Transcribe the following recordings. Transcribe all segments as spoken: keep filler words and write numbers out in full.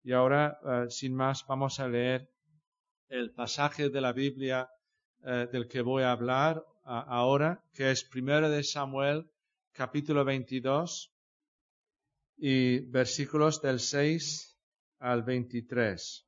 Y ahora, uh, sin más, vamos a leer el pasaje de la Biblia uh, del que voy a hablar uh, ahora, que es Primero de Samuel, capítulo veintidós, y versículos del seis al veintitrés.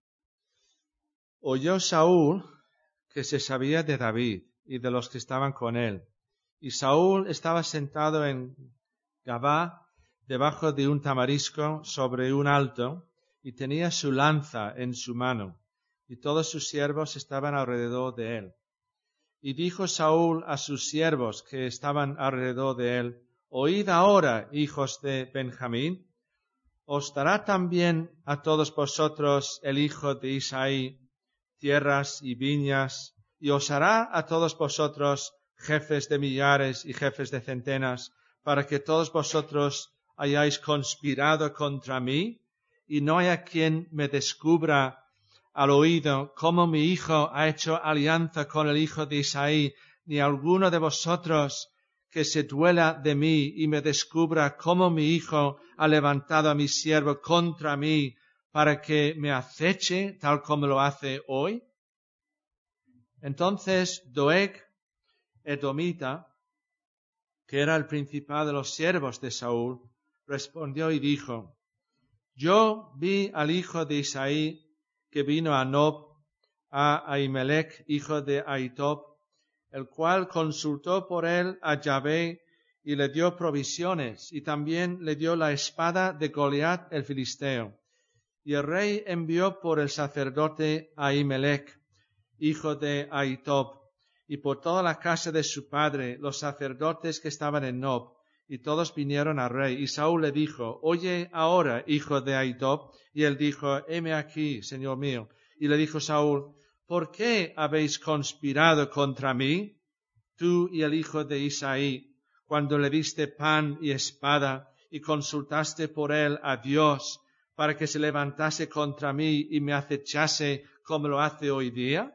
Oyó Saúl que se sabía de David y de los que estaban con él. Y Saúl estaba sentado en Gabá, debajo de un tamarisco sobre un alto, y tenía su lanza en su mano, y todos sus siervos estaban alrededor de él. Y dijo Saúl a sus siervos que estaban alrededor de él: Oíd ahora, hijos de Benjamín, ¿os dará también a todos vosotros el hijo de Isaí tierras y viñas, y os hará a todos vosotros jefes de millares y jefes de centenas, para que todos vosotros hayáis conspirado contra mí, y no haya quien me descubra al oído cómo mi hijo ha hecho alianza con el hijo de Isaí, ni alguno de vosotros que se duela de mí y me descubra cómo mi hijo ha levantado a mi siervo contra mí, para que me aceche tal como lo hace hoy. Entonces Doeg, edomita, que era el principal de los siervos de Saúl, respondió y dijo: Yo vi al hijo de Isaí que vino a Nob, a Ahimelech, hijo de Ahitob, el cual consultó por él a Yahvé y le dio provisiones, y también le dio la espada de Goliat el filisteo. Y el rey envió por el sacerdote Ahimelech, hijo de Ahitob, y por toda la casa de su padre, los sacerdotes que estaban en Nob, y todos vinieron al rey. Y Saúl le dijo: Oye ahora, hijo de Ahitob. Y él dijo: Heme aquí, señor mío. Y le dijo Saúl: ¿Por qué habéis conspirado contra mí, tú y el hijo de Isaí, cuando le diste pan y espada, y consultaste por él a Dios, para que se levantase contra mí y me acechase como lo hace hoy día?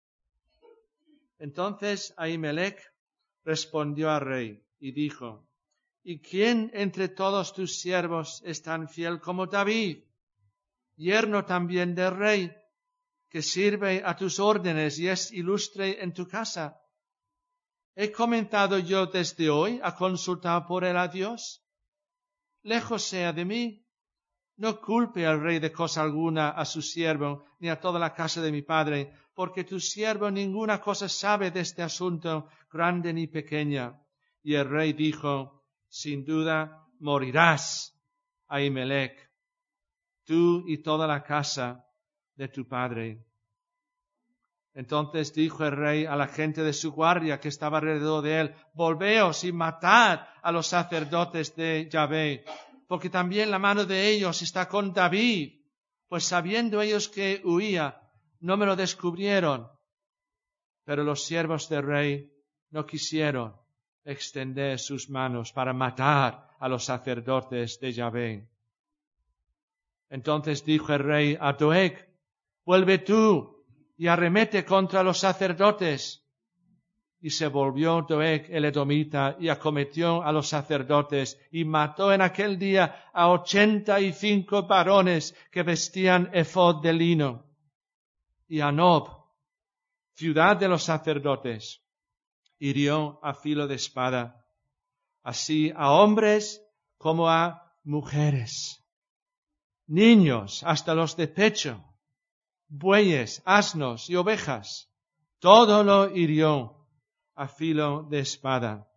Entonces Ahimelech respondió al rey y dijo: ¿Y quién entre todos tus siervos es tan fiel como David, yerno también del rey, que sirve a tus órdenes y es ilustre en tu casa? ¿He comenzado yo desde hoy a consultar por él a Dios? Lejos sea de mí. No culpe al rey de cosa alguna a su siervo, ni a toda la casa de mi padre, porque tu siervo ninguna cosa sabe de este asunto, grande ni pequeña. Y el rey dijo: Sin duda morirás, Ahimelech, tú y toda la casa de tu padre. Entonces dijo el rey a la gente de su guardia que estaba alrededor de él: Volveos y matad a los sacerdotes de Yahvé, porque también la mano de ellos está con David, pues sabiendo ellos que huía, no me lo descubrieron. Pero los siervos del rey no quisieron extender sus manos para matar a los sacerdotes de Yahvé. Entonces dijo el rey a Doeg: Vuelve tú y arremete contra los sacerdotes. Y se volvió Doeg el edomita y acometió a los sacerdotes y mató en aquel día a ochenta y cinco varones que vestían efod de lino. Y a Nob, ciudad de los sacerdotes, hirió a filo de espada, así a hombres como a mujeres, niños hasta los de pecho, bueyes, asnos y ovejas, todo lo hirió a filo de espada.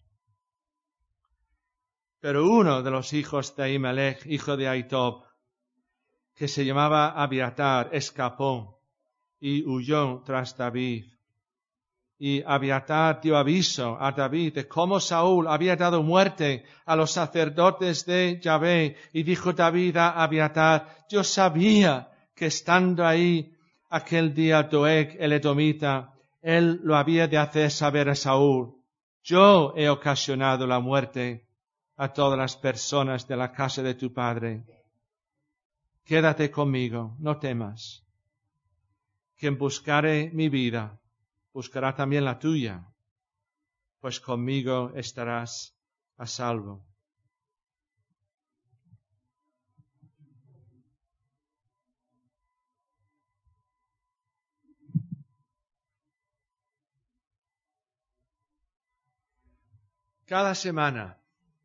Pero uno de los hijos de Ahimelech, hijo de Ahitob, que se llamaba Abiatar, escapó y huyó tras David. Y Abiatar dio aviso a David de cómo Saúl había dado muerte a los sacerdotes de Yahvé. Y dijo David a Abiatar: Yo sabía que estando ahí aquel día Doeg el edomita, él lo había de hacer saber a Saúl. Yo he ocasionado la muerte a todas las personas de la casa de tu padre. Quédate conmigo, no temas. Quien buscare mi vida, buscará también la tuya, pues conmigo estarás a salvo. Cada semana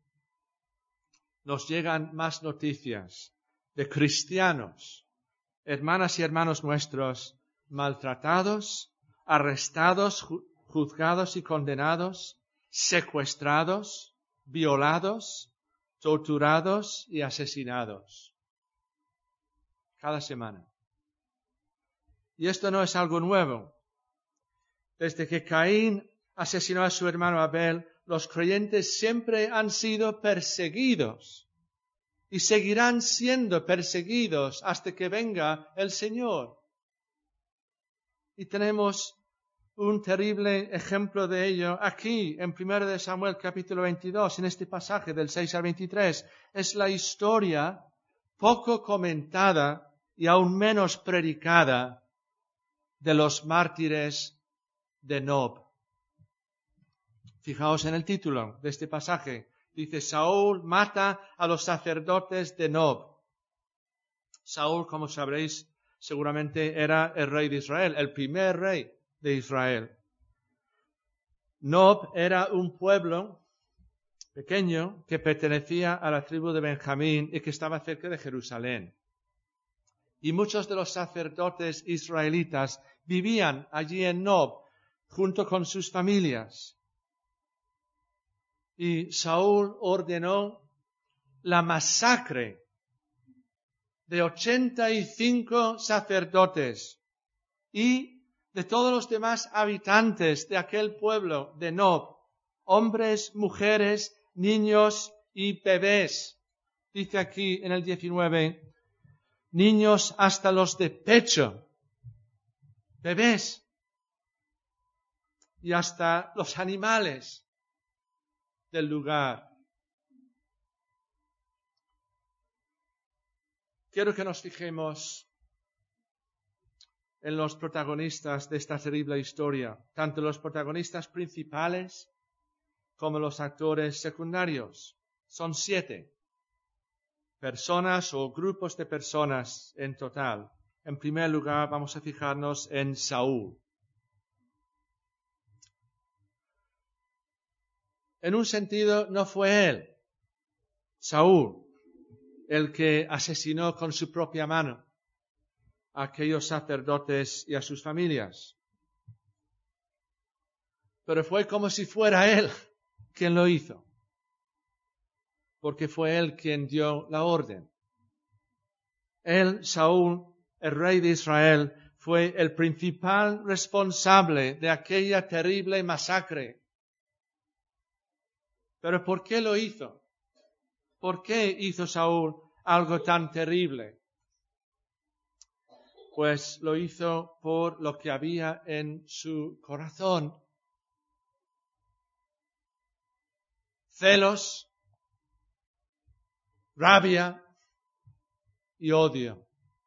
nos llegan más noticias de cristianos, hermanas y hermanos nuestros, maltratados, arrestados, juzgados y condenados, secuestrados, violados, torturados y asesinados. Cada semana. Y esto no es algo nuevo. Desde que Caín asesinó a su hermano Abel, los creyentes siempre han sido perseguidos y seguirán siendo perseguidos hasta que venga el Señor. Y tenemos un terrible ejemplo de ello aquí en primero de Samuel capítulo veintidós, en este pasaje del seis al veintitrés. Es la historia poco comentada y aún menos predicada de los mártires de Nob. Fijaos en el título de este pasaje. Dice, Saúl mata a los sacerdotes de Nob. Saúl, como sabréis, seguramente era el rey de Israel, el primer rey de Israel. Nob era un pueblo pequeño que pertenecía a la tribu de Benjamín y que estaba cerca de Jerusalén. Y muchos de los sacerdotes israelitas vivían allí en Nob junto con sus familias. Y Saúl ordenó la masacre de ochenta y cinco sacerdotes y de todos los demás habitantes de aquel pueblo de Nob, hombres, mujeres, niños y bebés. Dice aquí en el diecinueve, niños hasta los de pecho, bebés y hasta los animales del lugar. Quiero que nos fijemos en los protagonistas de esta terrible historia, tanto los protagonistas principales como los actores secundarios. Son siete personas o grupos de personas en total. En primer lugar, vamos a fijarnos en Saúl. En un sentido, no fue él, Saúl, el que asesinó con su propia mano a aquellos sacerdotes y a sus familias. Pero fue como si fuera él quien lo hizo, porque fue él quien dio la orden. Él, Saúl, el rey de Israel, fue el principal responsable de aquella terrible masacre. ¿Pero por qué lo hizo? ¿Por qué hizo Saúl algo tan terrible? Pues lo hizo por lo que había en su corazón. Celos, rabia y odio.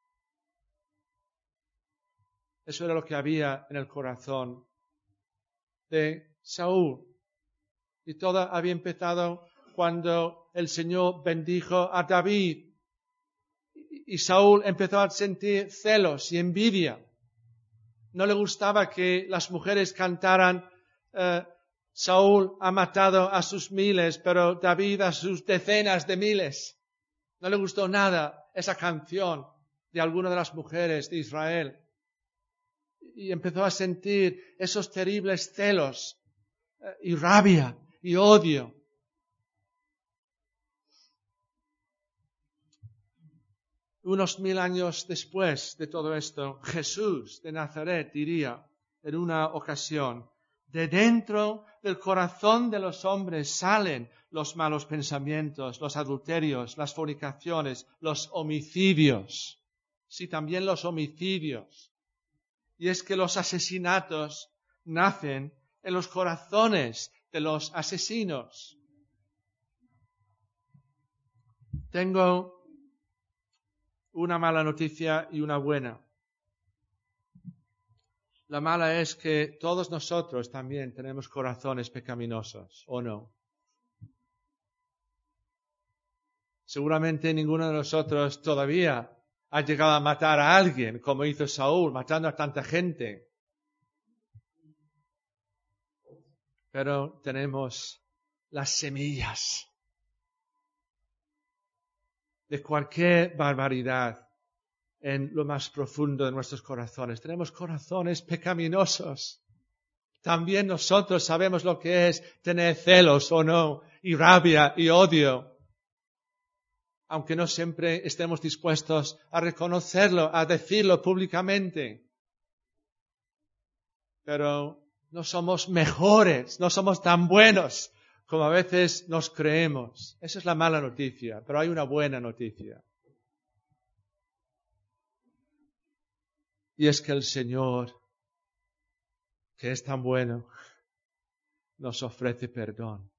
Eso era lo que había en el corazón de Saúl. Y todo había empezado cuando el Señor bendijo a David. Y Saúl empezó a sentir celos y envidia. No le gustaba que las mujeres cantaran, eh, Saúl ha matado a sus miles, pero David a sus decenas de miles. No le gustó nada esa canción de alguna de las mujeres de Israel. Y empezó a sentir esos terribles celos eh, y rabia y odio. Unos mil años después de todo esto, Jesús de Nazaret diría en una ocasión, de dentro del corazón de los hombres salen los malos pensamientos, los adulterios, las fornicaciones, los homicidios. Sí, también los homicidios. Y es que los asesinatos nacen en los corazones de los asesinos. Tengo una mala noticia y una buena. La mala es que todos nosotros también tenemos corazones pecaminosos, ¿o no? Seguramente ninguno de nosotros todavía ha llegado a matar a alguien como hizo Saúl, matando a tanta gente. Pero tenemos las semillas de cualquier barbaridad en lo más profundo de nuestros corazones. Tenemos corazones pecaminosos. También nosotros sabemos lo que es tener celos o no, y rabia y odio, aunque no siempre estemos dispuestos a reconocerlo, a decirlo públicamente. Pero no somos mejores, no somos tan buenos como a veces nos creemos. Esa es la mala noticia, pero hay una buena noticia. Y es que el Señor, que es tan bueno, nos ofrece perdón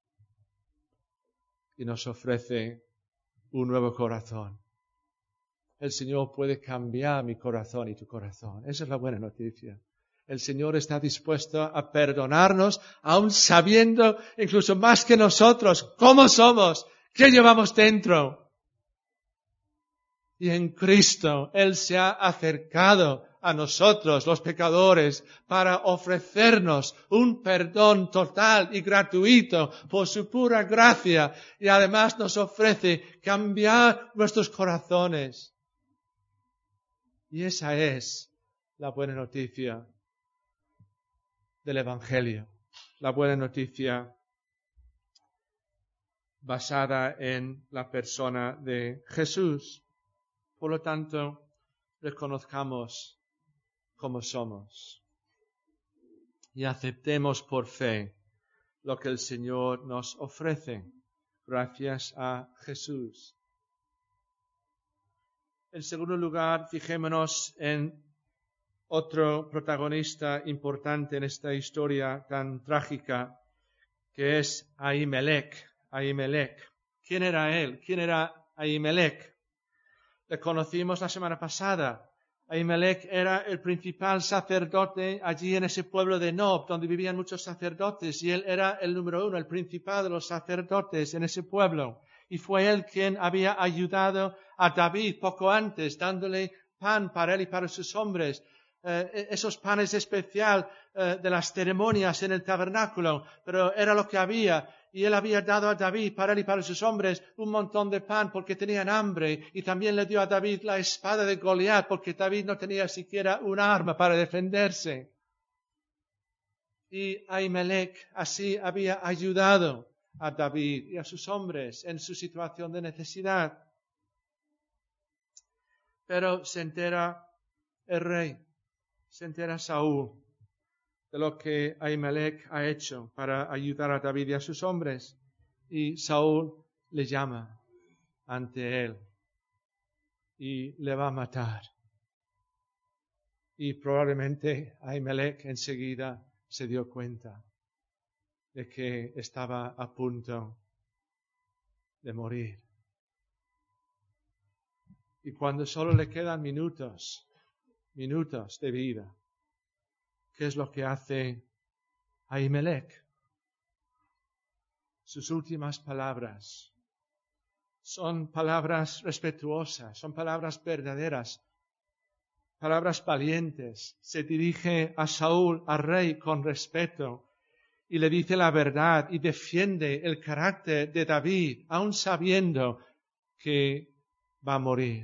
y nos ofrece un nuevo corazón. El Señor puede cambiar mi corazón y tu corazón. Esa es la buena noticia. El Señor está dispuesto a perdonarnos, aun sabiendo, incluso más que nosotros, cómo somos, qué llevamos dentro. Y en Cristo Él se ha acercado a nosotros, los pecadores, para ofrecernos un perdón total y gratuito por su pura gracia. Y además nos ofrece cambiar nuestros corazones. Y esa es la buena noticia del Evangelio, la buena noticia basada en la persona de Jesús. Por lo tanto, reconozcamos cómo somos y aceptemos por fe lo que el Señor nos ofrece, gracias a Jesús. En segundo lugar, fijémonos en otro protagonista importante en esta historia tan trágica, que es Ahimelech. Ahimelech. ¿Quién era él? ¿Quién era Ahimelech? Le conocimos la semana pasada. Ahimelech era el principal sacerdote allí en ese pueblo de Nob, donde vivían muchos sacerdotes, y él era el número uno, el principal de los sacerdotes en ese pueblo. Y fue él quien había ayudado a David poco antes, dándole pan para él y para sus hombres. Eh, esos panes especial eh, de las ceremonias en el tabernáculo, pero era lo que había. Y él había dado a David, para él y para sus hombres, un montón de pan porque tenían hambre. Y también le dio a David la espada de Goliat porque David no tenía siquiera un arma para defenderse. Y Ahimelech así había ayudado a David y a sus hombres en su situación de necesidad. Pero se entera el rey, se entera Saúl de lo que Ahimelech ha hecho para ayudar a David y a sus hombres. Y Saúl le llama ante él y le va a matar. Y probablemente Ahimelech enseguida se dio cuenta de que estaba a punto de morir. Y cuando solo le quedan minutos, minutos de vida, ¿qué es lo que hace Ahimelech? Sus últimas palabras son palabras respetuosas, son palabras verdaderas, palabras valientes. Se dirige a Saúl, al rey, con respeto y le dice la verdad y defiende el carácter de David, aun sabiendo que va a morir.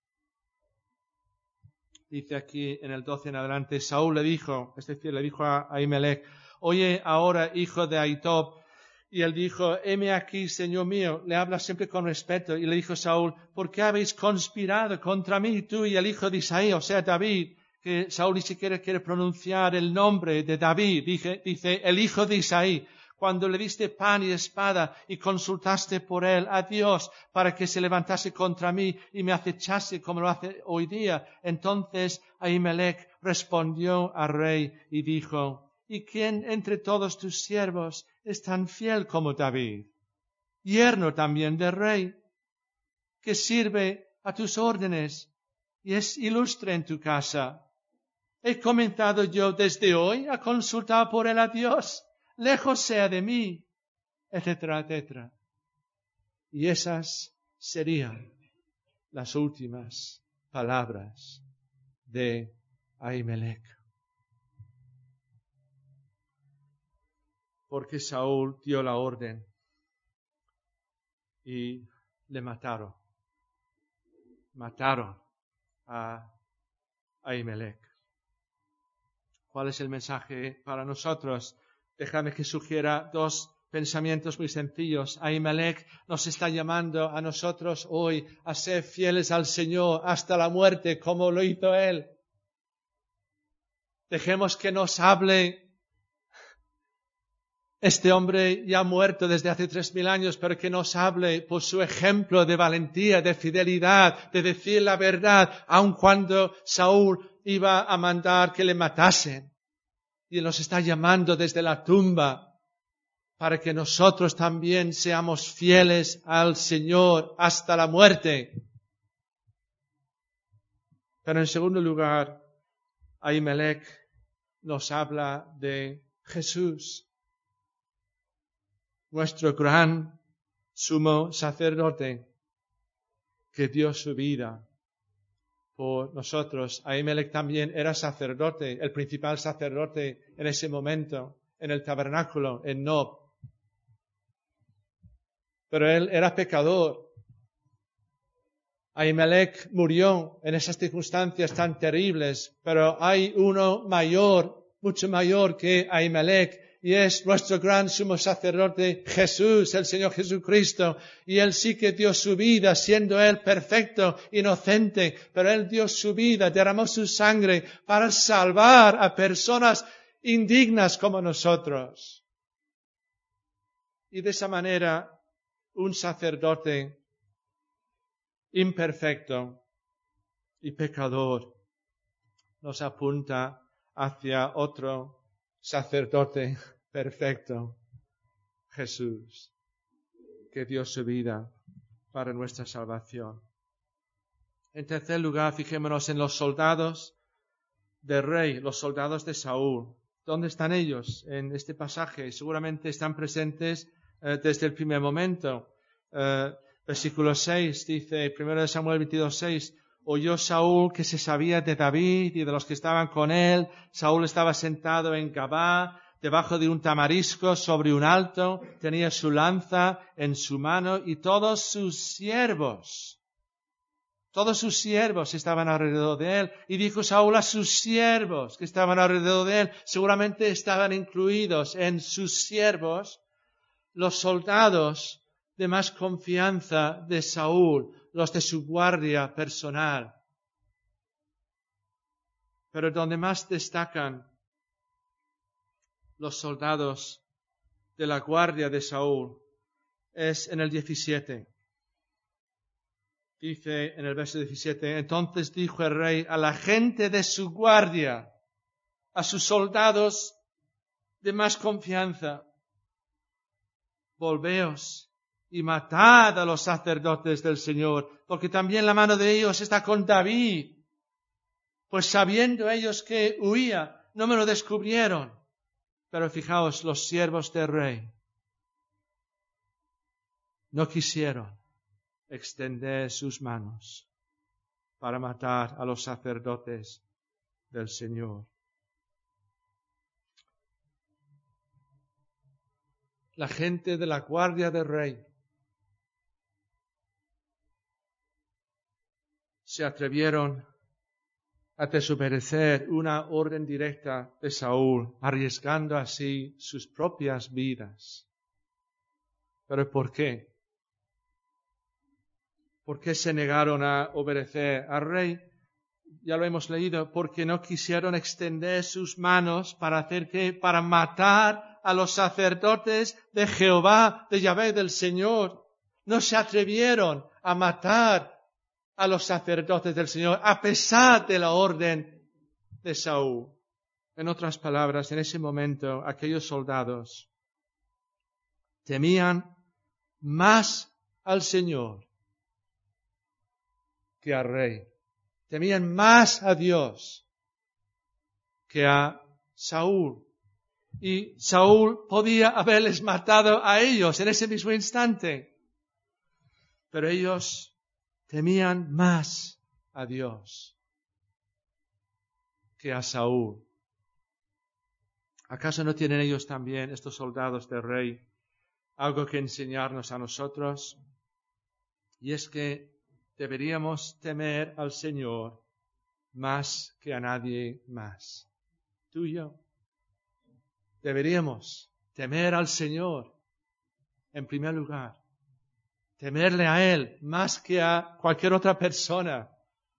Dice aquí en el doce en adelante, Saúl le dijo, es decir, le dijo a Ahimelech, oye ahora, hijo de Ahitob. Y él dijo, heme aquí, señor mío. Le habla siempre con respeto. Y le dijo Saúl, ¿por qué habéis conspirado contra mí, tú y el hijo de Isaí, o sea, David? Que Saúl ni siquiera quiere pronunciar el nombre de David. Dice, dice, el hijo de Isaí. Cuando le diste pan y espada y consultaste por él a Dios para que se levantase contra mí y me acechase como lo hace hoy día. Entonces Ahimelech respondió al rey y dijo, ¿y quién entre todos tus siervos es tan fiel como David, yerno también del rey, que sirve a tus órdenes y es ilustre en tu casa? He comenzado yo desde hoy a consultar por él a Dios, lejos sea de mí, etcétera, etcétera. Y esas serían las últimas palabras de Ahimelech. Porque Saúl dio la orden y le mataron. Mataron a Ahimelech. ¿Cuál es el mensaje para nosotros? Déjame que sugiera dos pensamientos muy sencillos. Ahimelech nos está llamando a nosotros hoy a ser fieles al Señor hasta la muerte, como lo hizo Él. Dejemos que nos hable este hombre ya muerto desde hace tres mil años, pero que nos hable por su ejemplo de valentía, de fidelidad, de decir la verdad, aun cuando Saúl iba a mandar que le matasen. Y Él nos está llamando desde la tumba para que nosotros también seamos fieles al Señor hasta la muerte. Pero en segundo lugar, Ahimelech nos habla de Jesús, nuestro gran sumo sacerdote, que dio su vida por nosotros. Ahimelech también era sacerdote, el principal sacerdote en ese momento, en el tabernáculo, en Nob. Pero él era pecador. Ahimelech murió en esas circunstancias tan terribles, pero hay uno mayor, mucho mayor que Ahimelech, y es nuestro gran sumo sacerdote Jesús, el Señor Jesucristo. Y Él sí que dio su vida, siendo Él perfecto, inocente, pero Él dio su vida, derramó su sangre para salvar a personas indignas como nosotros. Y de esa manera, un sacerdote imperfecto y pecador nos apunta hacia otro sacerdote perfecto, Jesús, que dio su vida para nuestra salvación. En tercer lugar, fijémonos en los soldados del rey, los soldados de Saúl. ¿Dónde están ellos en este pasaje? Seguramente están presentes eh, desde el primer momento. Eh, versículo seis dice, primero de Samuel veintidós, seis, oyó Saúl que se sabía de David y de los que estaban con él. Saúl estaba sentado en Gabá, debajo de un tamarisco sobre un alto, tenía su lanza en su mano y todos sus siervos, todos sus siervos estaban alrededor de él. Y dijo Saúl a sus siervos que estaban alrededor de él, seguramente estaban incluidos en sus siervos los soldados de más confianza de Saúl, los de su guardia personal. Pero donde más destacan los soldados de la guardia de Saúl es en el diecisiete. Dice en el verso diecisiete, entonces dijo el rey a la gente de su guardia, a sus soldados de más confianza, volveos y matad a los sacerdotes del Señor, porque también la mano de ellos está con David. Pues sabiendo ellos que huía, no me lo descubrieron. Pero fijaos, los siervos del rey no quisieron extender sus manos para matar a los sacerdotes del Señor. La gente de la guardia del rey se atrevieron a desobedecer una orden directa de Saúl, arriesgando así sus propias vidas. ¿Pero por qué? ¿Por qué se negaron a obedecer al rey? Ya lo hemos leído, porque no quisieron extender sus manos para hacer qué, para matar a los sacerdotes de Jehová, de Yahvé, del Señor. No se atrevieron a matar a los sacerdotes del Señor, a pesar de la orden de Saúl. En otras palabras, en ese momento, aquellos soldados temían más al Señor que al rey. Temían más a Dios que a Saúl. Y Saúl podía haberles matado a ellos en ese mismo instante. Pero ellos temían más a Dios que a Saúl. ¿Acaso no tienen ellos también, estos soldados del rey, algo que enseñarnos a nosotros? Y es que deberíamos temer al Señor más que a nadie más. Tú y yo. Deberíamos temer al Señor en primer lugar. Temerle a Él más que a cualquier otra persona.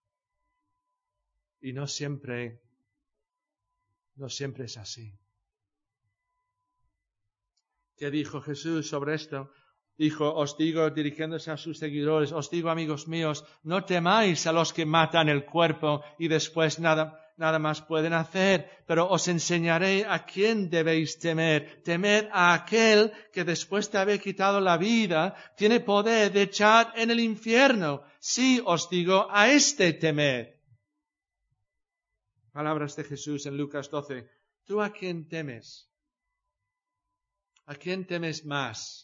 Y no siempre, no siempre es así. ¿Qué dijo Jesús sobre esto? Dijo, os digo, dirigiéndose a sus seguidores, os digo, amigos míos, no temáis a los que matan el cuerpo y después nada, nada más pueden hacer, pero os enseñaré a quién debéis temer. Temed a aquel que después de haber quitado la vida, tiene poder de echar en el infierno. Sí, os digo, a este temed. Palabras de Jesús en Lucas doce. ¿Tú a quién temes? ¿A quién temes más?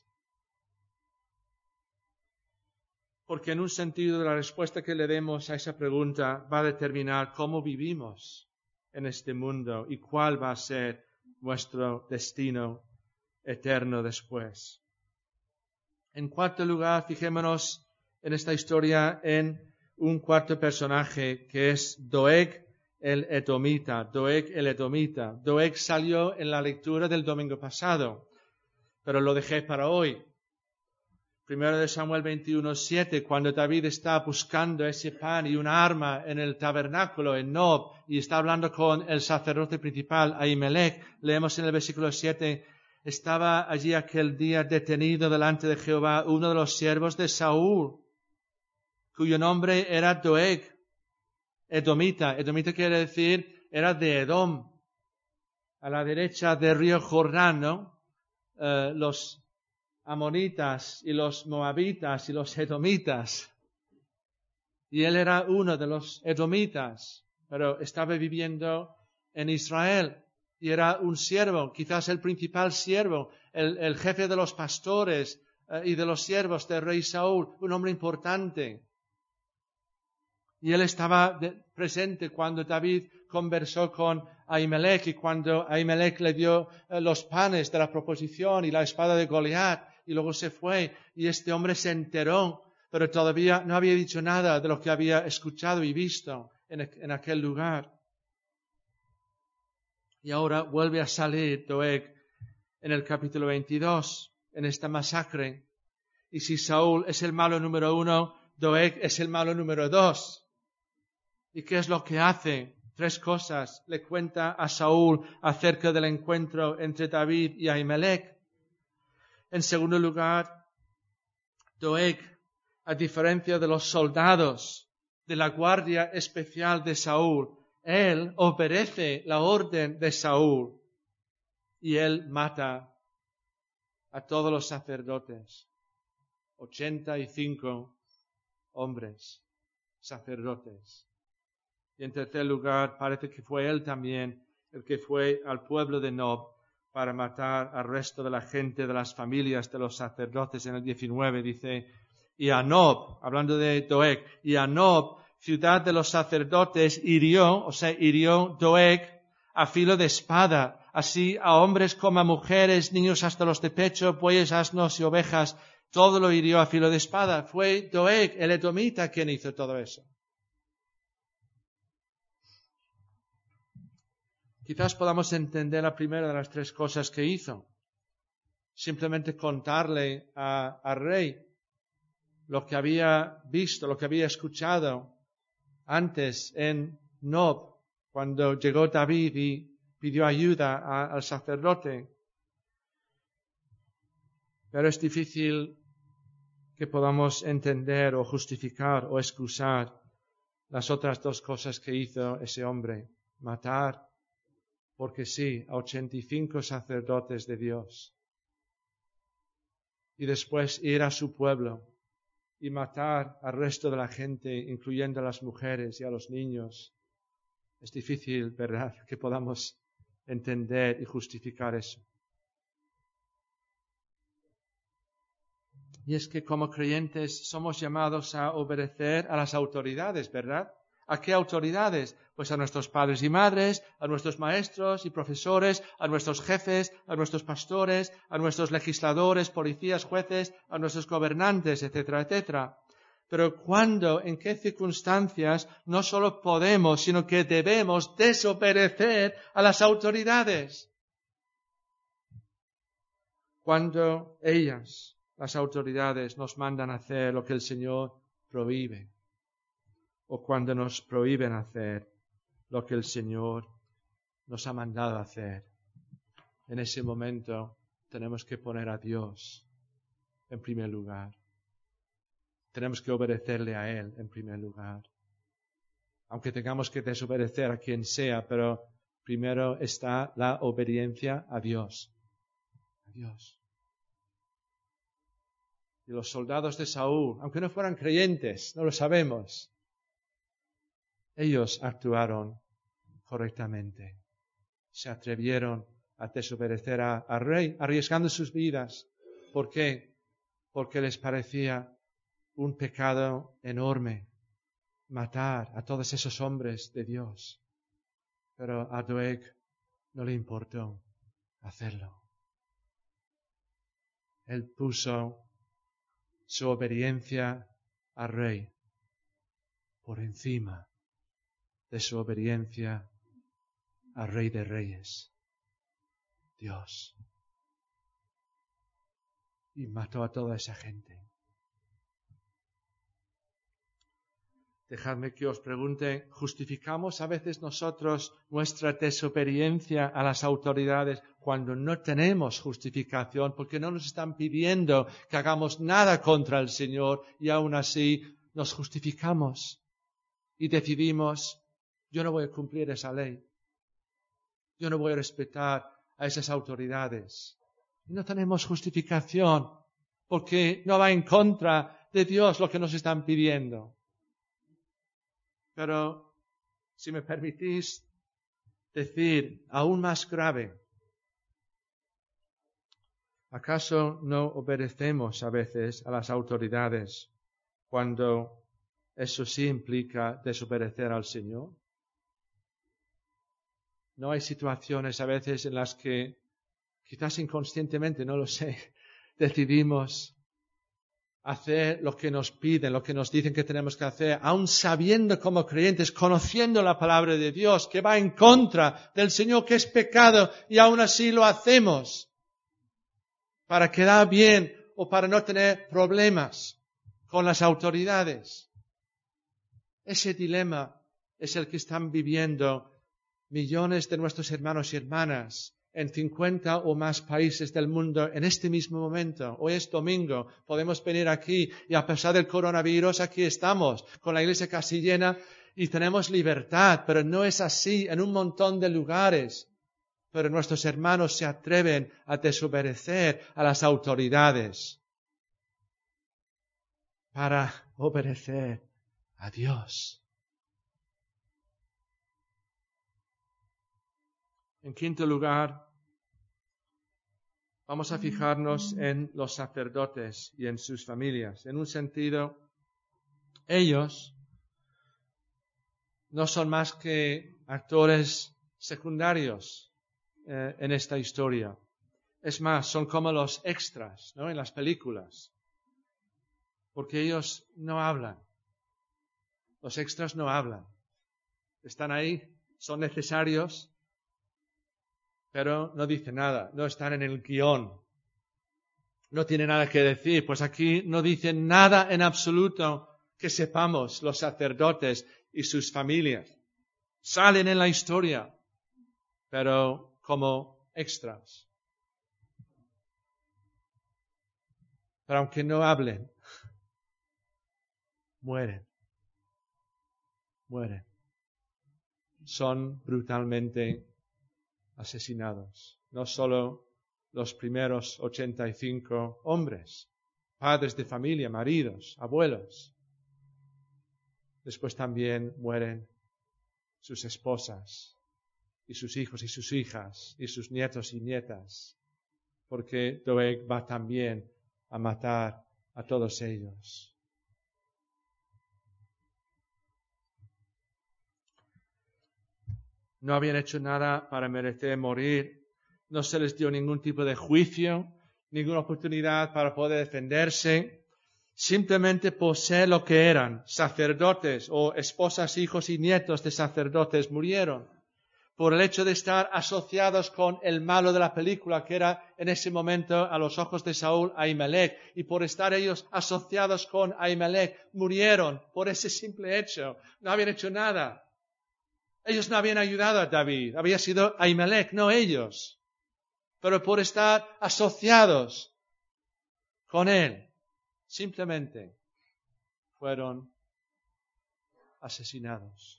Porque en un sentido la respuesta que le demos a esa pregunta va a determinar cómo vivimos en este mundo y cuál va a ser nuestro destino eterno después. En cuarto lugar, fijémonos en esta historia en un cuarto personaje que es Doeg el Edomita. Doeg el Edomita. Doeg salió en la lectura del domingo pasado, pero lo dejé para hoy. Primero de Samuel veintiuno siete, cuando David está buscando ese pan y una arma en el tabernáculo en Nob y está hablando con el sacerdote principal, Ahimelech, leemos en el versículo siete, estaba allí aquel día detenido delante de Jehová uno de los siervos de Saúl, cuyo nombre era Doeg, Edomita. Edomita quiere decir, era de Edom, a la derecha del río Jordán, ¿no? Uh, los amonitas y los moabitas y los edomitas. Y él era uno de los edomitas, pero estaba viviendo en Israel y era un siervo, quizás el principal siervo, el, el jefe de los pastores eh, y de los siervos del rey Saúl, un hombre importante. Y él estaba de, presente cuando David conversó con Ahimelech y cuando Ahimelech le dio eh, los panes de la proposición y la espada de Goliat. Y luego se fue y este hombre se enteró, pero todavía no había dicho nada de lo que había escuchado y visto en, en aquel lugar. Y ahora vuelve a salir Doeg en el capítulo veintidós, en esta masacre. Y si Saúl es el malo número uno, Doeg es el malo número dos. ¿Y qué es lo que hace? Tres cosas. Le cuenta a Saúl acerca del encuentro entre David y Ahimelech. En segundo lugar, Doeg, a diferencia de los soldados de la guardia especial de Saúl, él obedece la orden de Saúl y él mata a todos los sacerdotes, ochenta y cinco hombres, sacerdotes. Y en tercer lugar, parece que fue él también el que fue al pueblo de Nob para matar al resto de la gente, de las familias de los sacerdotes. En el diecinueve dice, y a Nob, hablando de Doeg, y a Nob, ciudad de los sacerdotes, hirió, o sea, hirió Doeg a filo de espada, así a hombres como a mujeres, niños hasta los de pecho, bueyes, asnos y ovejas, todo lo hirió a filo de espada. Fue Doeg, el edomita, quien hizo todo eso. Quizás podamos entender la primera de las tres cosas que hizo. Simplemente contarle a, al rey lo que había visto, lo que había escuchado antes en Nob, cuando llegó David y pidió ayuda a, al sacerdote. Pero es difícil que podamos entender o justificar o excusar las otras dos cosas que hizo ese hombre. Matar, porque sí, a ochenta y cinco sacerdotes de Dios. Y después ir a su pueblo y matar al resto de la gente, incluyendo a las mujeres y a los niños. Es difícil, ¿verdad?, que podamos entender y justificar eso. Y es que como creyentes somos llamados a obedecer a las autoridades, ¿verdad? ¿A qué autoridades? Pues a nuestros padres y madres, a nuestros maestros y profesores, a nuestros jefes, a nuestros pastores, a nuestros legisladores, policías, jueces, a nuestros gobernantes, etcétera, etcétera. Pero cuándo, en qué circunstancias, no solo podemos, sino que debemos desobedecer a las autoridades. Cuando ellas, las autoridades, nos mandan hacer lo que el Señor prohíbe, o cuando nos prohíben hacer lo que el Señor nos ha mandado hacer. En ese momento tenemos que poner a Dios en primer lugar. Tenemos que obedecerle a Él en primer lugar. Aunque tengamos que desobedecer a quien sea, pero primero está la obediencia a Dios. A Dios. Y los soldados de Saúl, aunque no fueran creyentes, no lo sabemos, ellos actuaron correctamente. Se atrevieron a desobedecer al rey, arriesgando sus vidas. ¿Por qué? Porque les parecía un pecado enorme matar a todos esos hombres de Dios. Pero a Doeg no le importó hacerlo. Él puso su obediencia al rey por encima de su obediencia al Rey de Reyes, Dios. Y mató a toda esa gente. Dejadme que os pregunte, ¿justificamos a veces nosotros nuestra desobediencia a las autoridades cuando no tenemos justificación, porque no nos están pidiendo que hagamos nada contra el Señor y aún así nos justificamos y decidimos, yo no voy a cumplir esa ley, yo no voy a respetar a esas autoridades? Y no tenemos justificación porque no va en contra de Dios lo que nos están pidiendo. Pero, si me permitís decir, aún más grave, ¿acaso no obedecemos a veces a las autoridades cuando eso sí implica desobedecer al Señor? ¿No hay situaciones a veces en las que, quizás inconscientemente, no lo sé, decidimos hacer lo que nos piden, lo que nos dicen que tenemos que hacer, aun sabiendo como creyentes, conociendo la palabra de Dios, que va en contra del Señor, que es pecado, y aún así lo hacemos para quedar bien o para no tener problemas con las autoridades? Ese dilema es el que están viviendo millones de nuestros hermanos y hermanas en cincuenta o más países del mundo en este mismo momento. Hoy es domingo, podemos venir aquí y a pesar del coronavirus aquí estamos con la iglesia casi llena y tenemos libertad, pero no es así en un montón de lugares. Pero nuestros hermanos se atreven a desobedecer a las autoridades para obedecer a Dios. En quinto lugar, vamos a fijarnos en los sacerdotes y en sus familias. En un sentido, ellos no son más que actores secundarios eh, en esta historia. Es más, son como los extras, ¿no?, en las películas, porque ellos no hablan. Los extras no hablan. Están ahí, son necesarios, pero no dicen nada, no están en el guión, no tienen nada que decir. Pues aquí no dicen nada en absoluto que sepamos los sacerdotes y sus familias. Salen en la historia, pero como extras. Pero aunque no hablen, mueren, mueren. Son brutalmente asesinados. No solo los primeros ochenta y cinco hombres, padres de familia, maridos, abuelos. Después también mueren sus esposas y sus hijos y sus hijas y sus nietos y nietas, porque Doeg va también a matar a todos ellos. No habían hecho nada para merecer morir. No se les dio ningún tipo de juicio, ninguna oportunidad para poder defenderse. simplemente por ser lo que eran, sacerdotes o esposas, hijos y nietos de sacerdotes, murieron. Por el hecho de estar asociados con el malo de la película, que era en ese momento a los ojos de Saúl Ahimelech, y por estar ellos asociados con Ahimelech, murieron por ese simple hecho. No habían hecho nada. Ellos no habían ayudado a David, había sido Ahimelech, no ellos. Pero por estar asociados con él, simplemente fueron asesinados.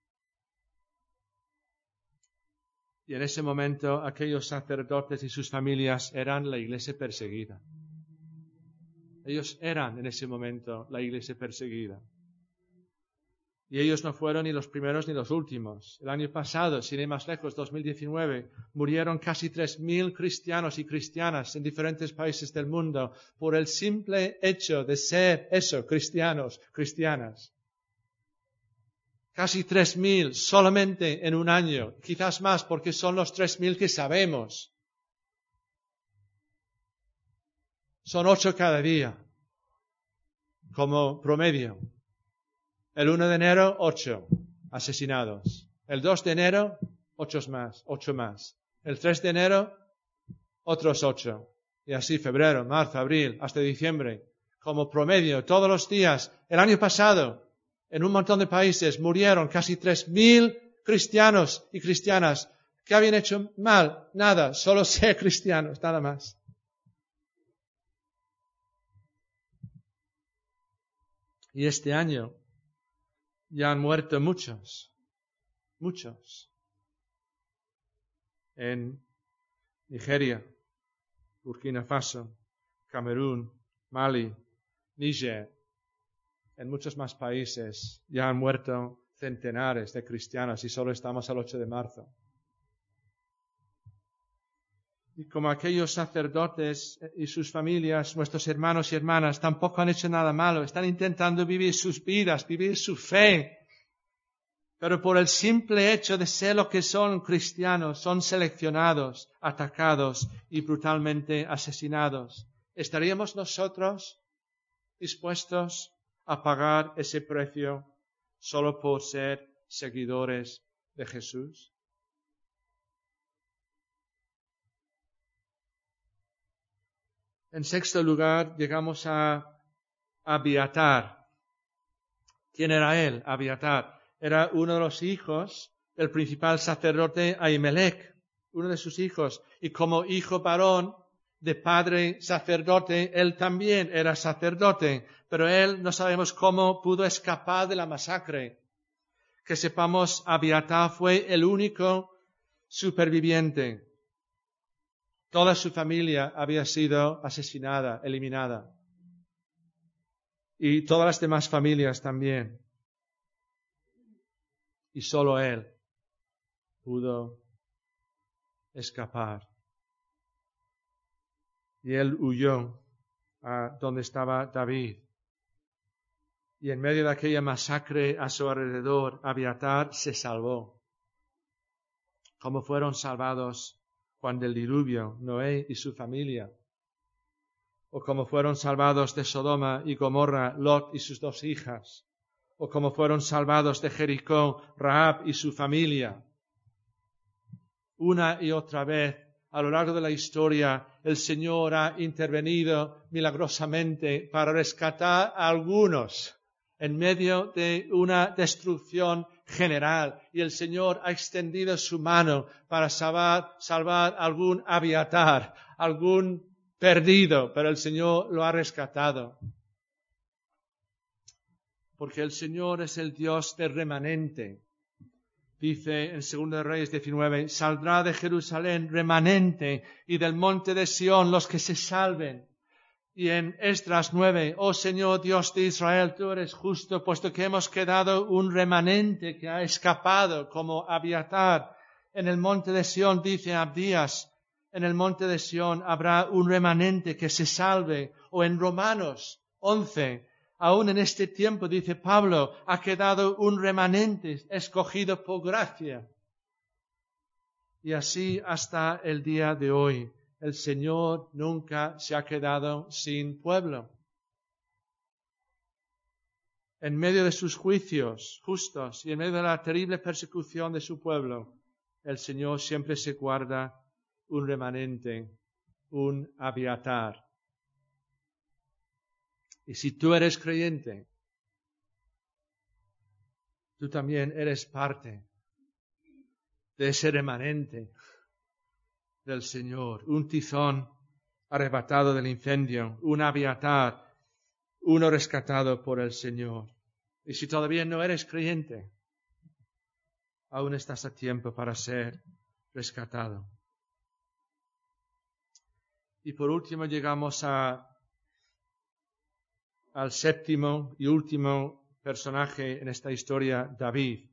Y en ese momento aquellos sacerdotes y sus familias eran la iglesia perseguida. Ellos eran en ese momento la iglesia perseguida. Y ellos no fueron ni los primeros ni los últimos. El año pasado, sin ir más lejos, dos mil diecinueve, murieron casi tres mil cristianos y cristianas en diferentes países del mundo por el simple hecho de ser eso, cristianos, cristianas. Casi tres mil solamente en un año, quizás más porque son los tres mil que sabemos. Son ocho cada día, como promedio. El uno de enero, ocho asesinados. El dos de enero, ocho más, ocho más. El tres de enero, otros ocho. Y así febrero, marzo, abril, hasta diciembre. Como promedio, todos los días. El año pasado, en un montón de países, murieron casi tres mil cristianos y cristianas que habían hecho mal. Nada, solo ser cristianos, nada más. Y este año ya han muerto muchos, muchos. En Nigeria, Burkina Faso, Camerún, Mali, Níger, en muchos más países ya han muerto centenares de cristianos y solo estamos al ocho de marzo. Y como aquellos sacerdotes y sus familias, nuestros hermanos y hermanas, tampoco han hecho nada malo. Están intentando vivir sus vidas, vivir su fe. Pero por el simple hecho de ser lo que son cristianos, son seleccionados, atacados y brutalmente asesinados. ¿Estaríamos nosotros dispuestos a pagar ese precio solo por ser seguidores de Jesús? En sexto lugar, llegamos a Abiatar. ¿Quién era él? Abiatar. Era uno de los hijos del principal sacerdote Ahimelech, uno de sus hijos. Y como hijo varón de padre sacerdote, él también era sacerdote. Pero él no sabemos cómo pudo escapar de la masacre. Que sepamos, Abiatar fue el único superviviente. Toda su familia había sido asesinada, eliminada. Y todas las demás familias también. Y solo él pudo escapar. Y él huyó a donde estaba David. Y en medio de aquella masacre a su alrededor, Abiatar se salvó. Como fueron salvados Juan del diluvio, Noé y su familia. O como fueron salvados de Sodoma y Gomorra, Lot y sus dos hijas. O como fueron salvados de Jericó, Rahab y su familia. Una y otra vez, a lo largo de la historia, el Señor ha intervenido milagrosamente para rescatar a algunos en medio de una destrucción general. Y el Señor ha extendido su mano para salvar, salvar algún Abiatar, algún perdido, pero el Señor lo ha rescatado. Porque el Señor es el Dios del remanente. Dice en segundo de Reyes diecinueve, saldrá de Jerusalén remanente y del monte de Sión los que se salven. Y en Esdras nueve, oh Señor Dios de Israel, tú eres justo, puesto que hemos quedado un remanente que ha escapado como Abiatar. En el monte de Sión, dice Abdías, en el monte de Sión habrá un remanente que se salve. O en Romanos once, aún en este tiempo, dice Pablo, ha quedado un remanente escogido por gracia. Y así hasta el día de hoy. El Señor nunca se ha quedado sin pueblo. en medio de sus juicios justos y en medio de la terrible persecución de su pueblo, el Señor siempre se guarda un remanente, un Abiatar. Y si tú eres creyente, tú también eres parte de ese remanente del Señor, un tizón arrebatado del incendio, un Abiatar, uno rescatado por el Señor. Y si todavía no eres creyente, aún estás a tiempo para ser rescatado. Y por último llegamos a, al séptimo y último personaje en esta historia, David.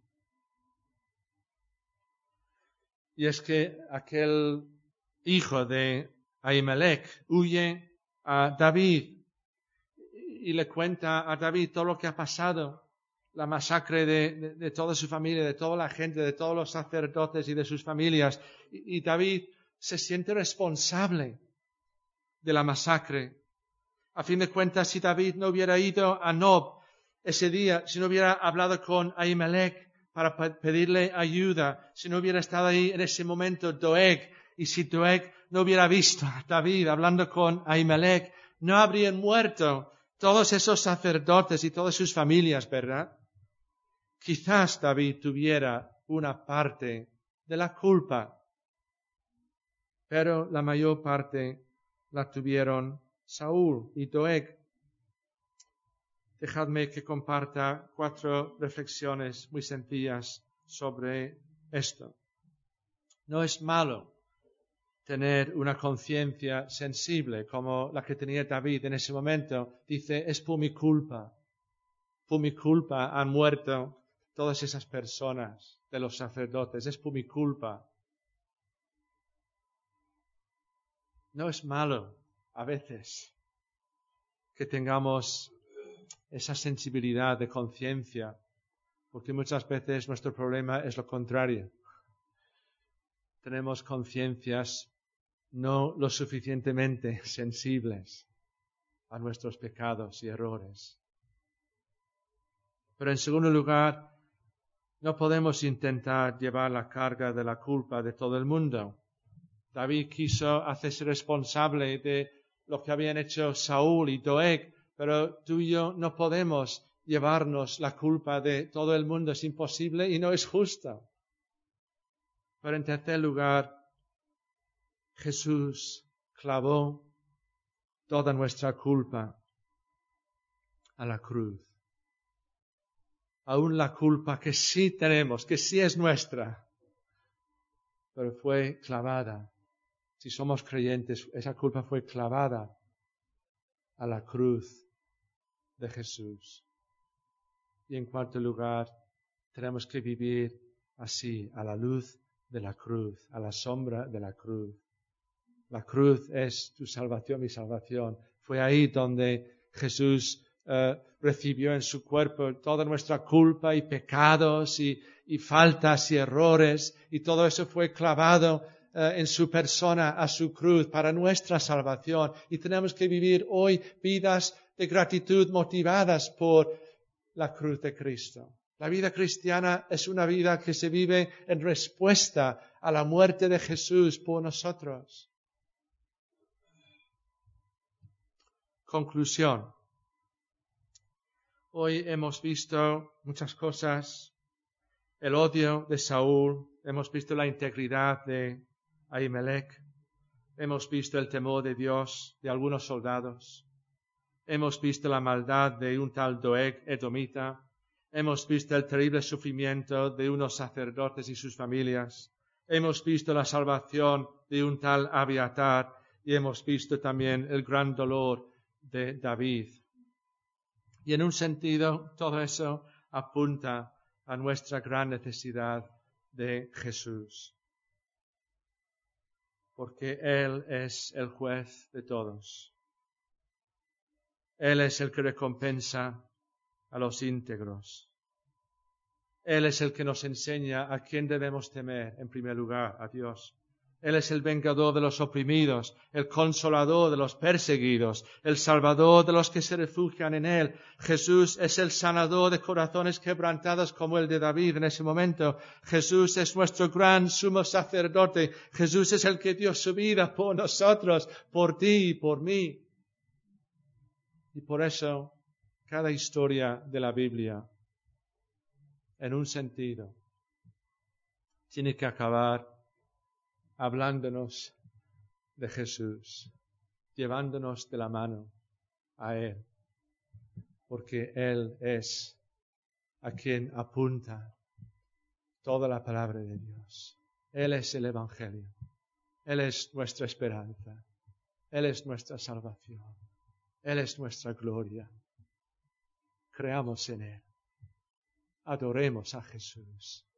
Y es que aquel hijo de Ahimelech huye a David y le cuenta a David todo lo que ha pasado, la masacre de, de, de toda su familia, de toda la gente, de todos los sacerdotes y de sus familias. Y, y David se siente responsable de la masacre. A fin de cuentas, si David no hubiera ido a Nob ese día, si no hubiera hablado con Ahimelech para pedirle ayuda, si no hubiera estado ahí en ese momento Doeg, y si Doeg no hubiera visto a David hablando con Ahimelech, no habrían muerto todos esos sacerdotes y todas sus familias, ¿verdad? Quizás David tuviera una parte de la culpa, pero la mayor parte la tuvieron Saúl y Doeg. Dejadme que comparta cuatro reflexiones muy sencillas sobre esto. No es malo tener una conciencia sensible como la que tenía David en ese momento. Dice, es por mi culpa, por mi culpa han muerto todas esas personas de los sacerdotes, es por mi culpa. No es malo a veces que tengamos esa sensibilidad de conciencia, porque muchas veces nuestro problema es lo contrario. Tenemos conciencias no lo suficientemente sensibles a nuestros pecados y errores. Pero en segundo lugar, no podemos intentar llevar la carga de la culpa de todo el mundo. David quiso hacerse responsable de lo que habían hecho Saúl y Doeg, pero tú y yo no podemos llevarnos la culpa de todo el mundo, es imposible y no es justo. Pero en tercer lugar, Jesús clavó toda nuestra culpa a la cruz. Aún la culpa que sí tenemos, que sí es nuestra, pero fue clavada. Si somos creyentes, esa culpa fue clavada a la cruz de Jesús. Y en cuarto lugar, tenemos que vivir así, a la luz de la cruz, a la sombra de la cruz. La cruz es tu salvación, mi salvación. Fue ahí donde Jesús uh, recibió en su cuerpo toda nuestra culpa y pecados y, y faltas y errores, y todo eso fue clavado uh, en su persona a su cruz para nuestra salvación. Y tenemos que vivir hoy vidas de gratitud motivadas por la cruz de Cristo. La vida cristiana es una vida que se vive en respuesta a la muerte de Jesús por nosotros. Conclusión. Hoy hemos visto muchas cosas. El odio de Saúl, hemos visto la integridad de Ahimelech, hemos visto el temor de Dios de algunos soldados, hemos visto la maldad de un tal Doeg edomita, hemos visto el terrible sufrimiento de unos sacerdotes y sus familias, hemos visto la salvación de un tal Abiatar y hemos visto también el gran dolor de David. Y en un sentido, todo eso apunta a nuestra gran necesidad de Jesús. Porque Él es el juez de todos. Él es el que recompensa a los íntegros. Él es el que nos enseña a quién debemos temer, en primer lugar, a Dios. Él es el vengador de los oprimidos, el consolador de los perseguidos, el salvador de los que se refugian en Él. Jesús es el sanador de corazones quebrantados como el de David en ese momento. Jesús es nuestro gran sumo sacerdote. Jesús es el que dio su vida por nosotros, por ti y por mí. Y por eso, cada historia de la Biblia, en un sentido, tiene que acabar hablándonos de Jesús, llevándonos de la mano a Él, porque Él es a quien apunta toda la palabra de Dios. Él es el Evangelio, Él es nuestra esperanza, Él es nuestra salvación, Él es nuestra gloria. Creamos en Él, adoremos a Jesús.